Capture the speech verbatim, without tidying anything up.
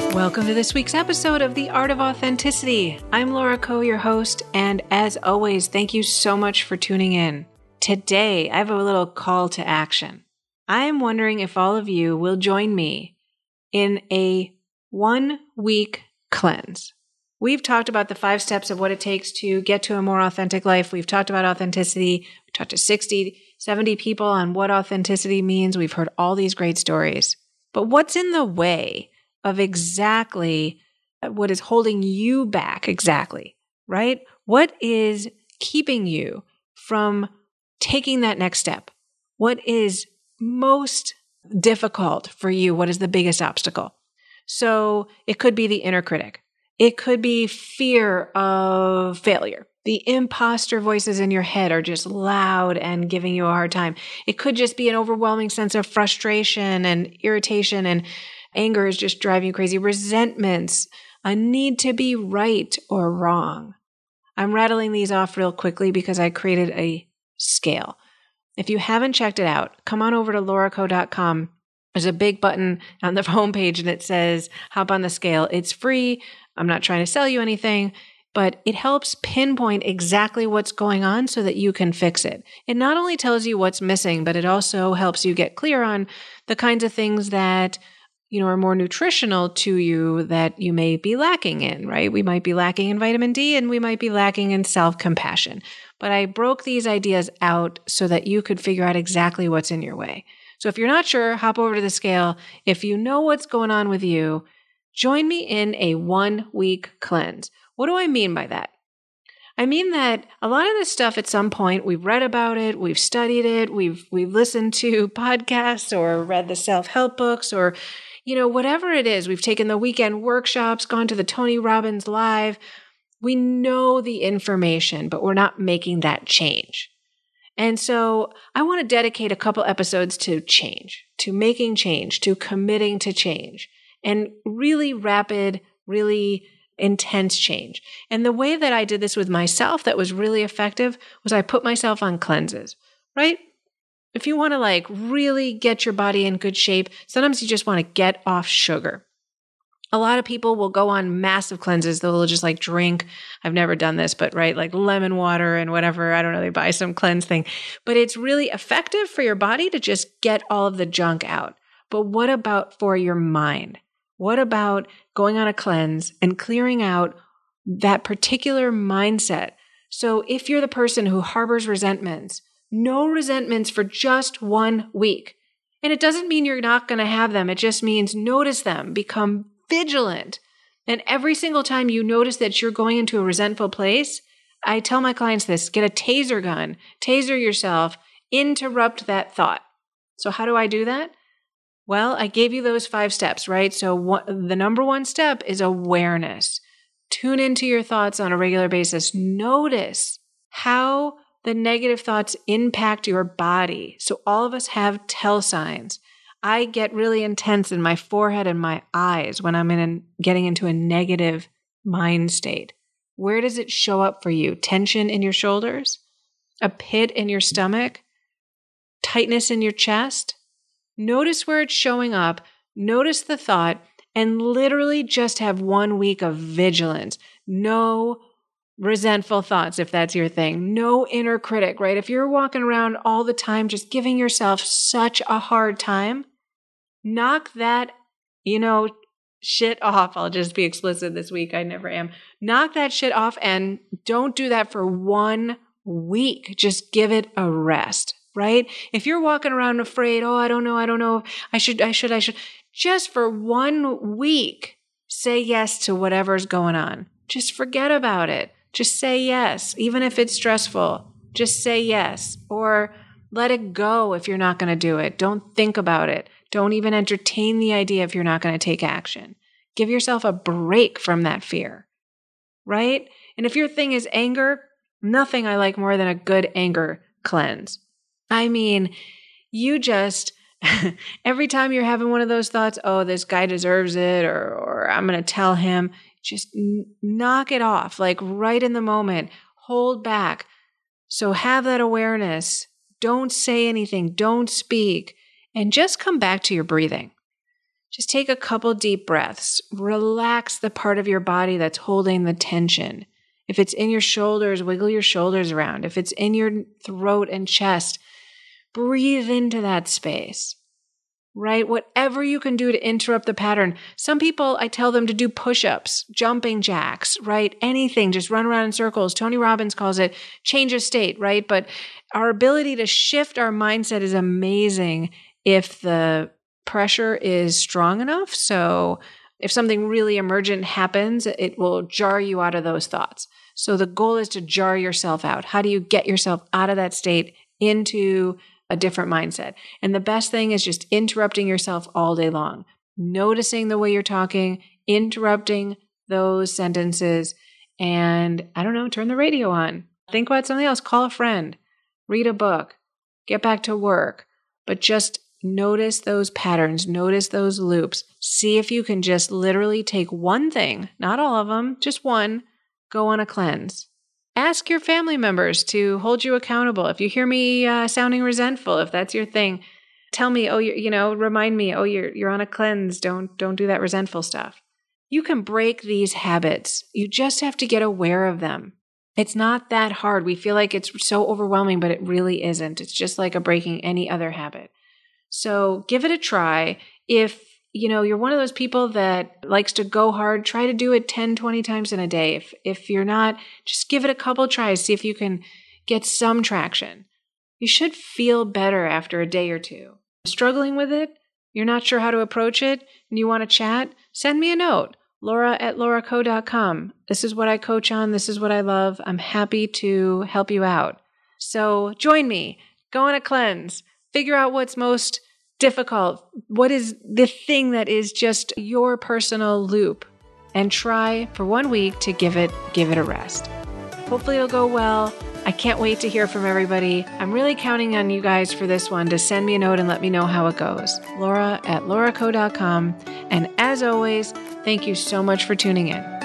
Welcome to this week's episode of The Art of Authenticity. I'm Laura Koh, your host, and as always, thank you so much for tuning in. Today, I have a little call to action. I am wondering if all of you will join me in a one-week cleanse. We've talked about the five steps of what it takes to get to a more authentic life. We've talked about authenticity. We talked to sixty, seventy people on what authenticity means. We've heard all these great stories. But what's in the way of exactly what is holding you back exactly, right? What is keeping you from taking that next step? What is most difficult for you? What is the biggest obstacle? So it could be the inner critic. It could be fear of failure. The imposter voices in your head are just loud and giving you a hard time. It could just be an overwhelming sense of frustration and irritation, and anger is just driving you crazy. Resentments, a need to be right or wrong. I'm rattling these off real quickly because I created a scale. If you haven't checked it out, come on over to laura koh dot com. There's a big button on the homepage and it says, hop on the scale. It's free. I'm not trying to sell you anything, but it helps pinpoint exactly what's going on so that you can fix it. It not only tells you what's missing, but it also helps you get clear on the kinds of things that you know, are more nutritional to you that you may be lacking in, right? We might be lacking in vitamin D and we might be lacking in self-compassion. But I broke these ideas out so that you could figure out exactly what's in your way. So if you're not sure, hop over to the scale. If you know what's going on with you, join me in a one-week cleanse. What do I mean by that? I mean that a lot of this stuff at some point, we've read about it, we've studied it, we've we've listened to podcasts or read the self-help books or you know, whatever it is, we've taken the weekend workshops, gone to the Tony Robbins Live. We know the information, but we're not making that change. And so I want to dedicate a couple episodes to change, to making change, to committing to change, and really rapid, really intense change. And the way that I did this with myself that was really effective was I put myself on cleanses, right? If you want to like really get your body in good shape, sometimes you just want to get off sugar. A lot of people will go on massive cleanses. They'll just like drink. I've never done this, but right, like lemon water and whatever. I don't know. They buy some cleanse thing, but it's really effective for your body to just get all of the junk out. But what about for your mind? What about going on a cleanse and clearing out that particular mindset? So if you're the person who harbors resentments, no resentments for just one week. And it doesn't mean you're not going to have them. It just means notice them, become vigilant. And every single time you notice that you're going into a resentful place, I tell my clients this, get a taser gun, taser yourself, interrupt that thought. So how do I do that? Well, I gave you those five steps, right? So what, the number one step is awareness. Tune into your thoughts on a regular basis. Notice how the negative thoughts impact your body. So all of us have tell signs. I get really intense in my forehead and my eyes when I'm in a, getting into a negative mind state. Where does it show up for you? Tension in your shoulders? A pit in your stomach? Tightness in your chest? Notice where it's showing up. Notice the thought and literally just have one week of vigilance. No resentful thoughts, if that's your thing. No inner critic, right? If you're walking around all the time just giving yourself such a hard time, knock that, you know, shit off. I'll just be explicit this week. I never am. Knock that shit off and don't do that for one week. Just give it a rest, right? If you're walking around afraid, oh, I don't know, I don't know, I should, I should, I should, just for one week, say yes to whatever's going on. Just forget about it. Just say yes, even if it's stressful. Just say yes, or let it go if you're not going to do it. Don't think about it. Don't even entertain the idea if you're not going to take action. Give yourself a break from that fear, right? And if your thing is anger, nothing I like more than a good anger cleanse. I mean, you just, every time you're having one of those thoughts, oh, this guy deserves it, or, or I'm going to tell him, just n- knock it off, like right in the moment. Hold back. So have that awareness. Don't say anything. Don't speak. And just come back to your breathing. Just take a couple deep breaths. Relax the part of your body that's holding the tension. If it's in your shoulders, wiggle your shoulders around. If it's in your throat and chest, breathe into that space, right? Whatever you can do to interrupt the pattern. Some people, I tell them to do push-ups, jumping jacks, right? Anything, just run around in circles. Tony Robbins calls it change of state, right? But our ability to shift our mindset is amazing if the pressure is strong enough. So if something really emergent happens, it will jar you out of those thoughts. So the goal is to jar yourself out. How do you get yourself out of that state into a different mindset? And the best thing is just interrupting yourself all day long, noticing the way you're talking, interrupting those sentences, and I don't know, turn the radio on. Think about something else. Call a friend, read a book, get back to work, but just notice those patterns, notice those loops. See if you can just literally take one thing, not all of them, just one, go on a cleanse. Ask your family members to hold you accountable. If you hear me uh, sounding resentful, if that's your thing, tell me, oh, you, you know, remind me, oh, you're you're on a cleanse. Don't don't do that resentful stuff. You can break these habits. You just have to get aware of them. It's not that hard. We feel like it's so overwhelming, but it really isn't. It's just like a breaking any other habit. So give it a try. If, you know, you're one of those people that likes to go hard, try to do it ten, twenty times in a day. If, if you're not, just give it a couple tries. See if you can get some traction. You should feel better after a day or two. Struggling with it? You're not sure how to approach it and you want to chat? Send me a note. Laura at laura co dot com. This is what I coach on. This is what I love. I'm happy to help you out. So join me. Go on a cleanse. Figure out what's most difficult. What is the thing that is just your personal loop? And try for one week to give it, give it a rest. Hopefully it'll go well. I can't wait to hear from everybody. I'm really counting on you guys for this one to send me a note and let me know how it goes. Laura at laura co dot com. And as always, thank you so much for tuning in.